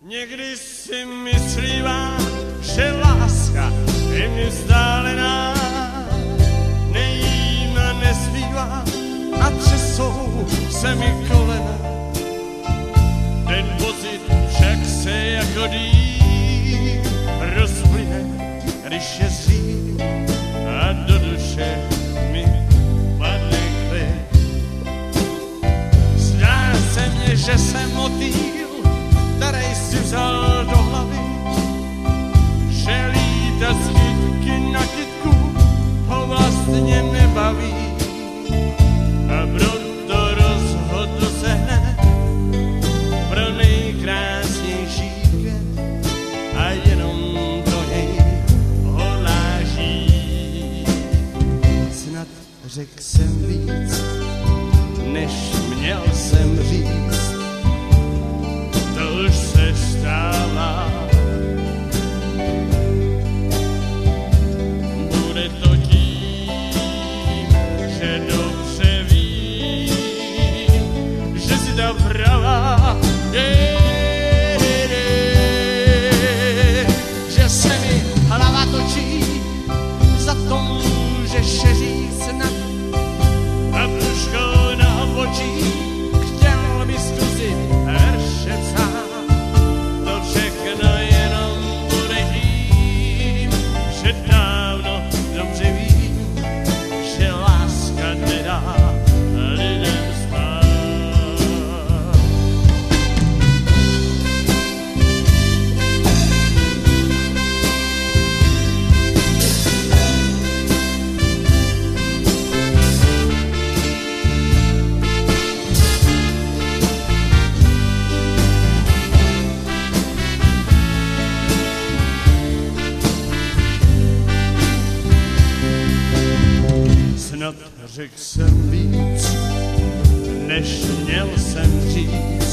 Někdy si myslívám, že láska je mi vzdálená, nejím a nezbývá a třesou se mi kolena. Ten pocit však se jako dým rozplyne, když je zím a do duše mi padne klid. Zdá se mně, že jsem motýl, který si vzal do hlavy, že lítat z kytky na kytku ho vlastně nebaví. A proto rozhodl se hned pro nejkrásnější květ a jenom do něj hodlá žít. Snad řekl jsem víc, než měl jsem říct, to už se stává. Bude to tím, že dobře vím, že si ta pravá je, že se mi hlava točí, za to můžeš říct snad a brůško na očích chtěl by zkusit heršet. To všechno jenom bude tím, že dávno dobře vím, že láska nedá lidem spát. Snad řekl jsem víc, než měl jsem říct,